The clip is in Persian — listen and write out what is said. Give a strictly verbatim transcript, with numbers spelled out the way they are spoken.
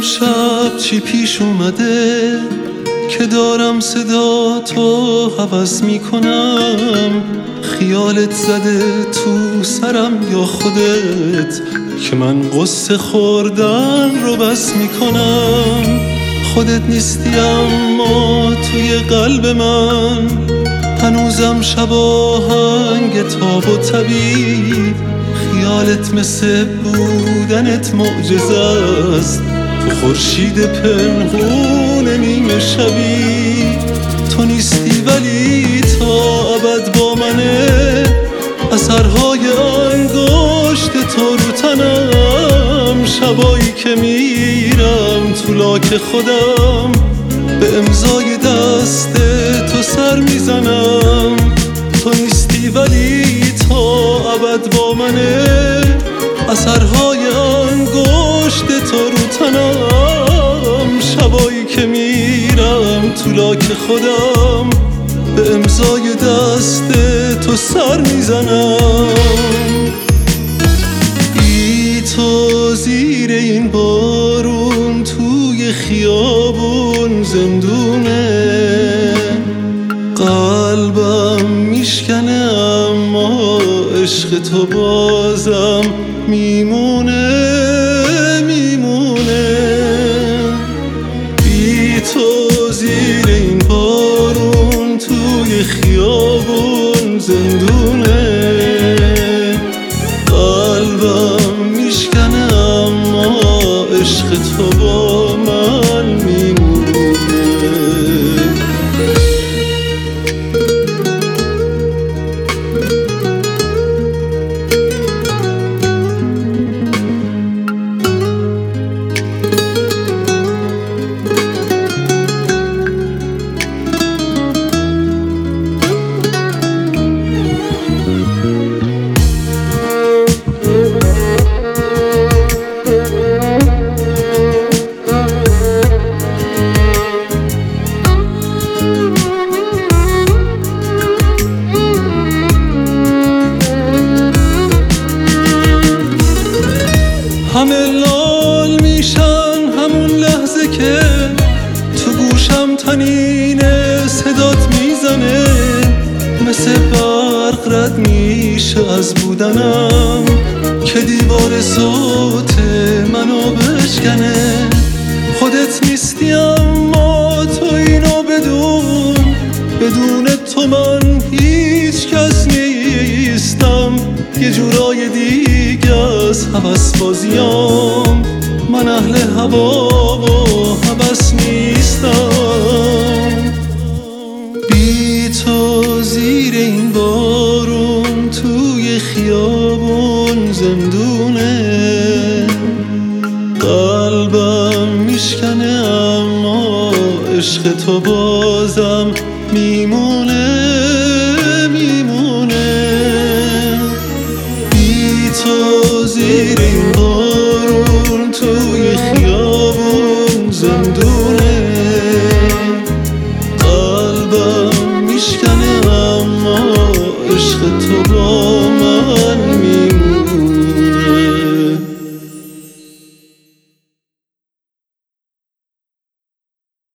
امشب چی پیش اومده که دارم صدا تو حوض میکنم؟ خیالت زده تو سرم یا خودت که من قصه خوردن رو بس میکنم؟ خودت نیستی اما توی قلب من هنوزم شباهنگ تاب و طبیب. خیالت مثل بودنت معجزه است، تو خورشید پنهون نیمه شبی. تو نیستی ولی تا ابد با منه، اثرهای انگشت تو رو تنم. شبایی که میرم تو لاک خودم به امضای دست تو سر میزنم. تو نیستی ولی تا ابد با منه، اثرهای انگشت تو رو تنم. شبایی که میرم تو لاک خودم به امضای دست تو سر میزنم. بی تو زیر این بارون توی خیابون زندونه، قلبم میشکنه اما عشق تو بازم میمونه میمونه. بی تو زیر این بارون توی خیابون زندونه، قلبم میشکنه اما عشق تو با من میمونه. همه لال میشن همون لحظه که تو گوشم طنین صدات میزنه. مثل برق رد میشه از بودنم که دیوار صوت منو بشکنه. خودت نیستی اما تو اینو بدون، بدون تو من هیچ کس نیستم. یه جورای دیگه از هوس بازیام، من اهل هوا و هوس نیستم. بی تو زیر این بارون توی خیابون زندونه، قلبم میشکنه اما عشق تو بازم میمونه میمونه. بی تو زیر این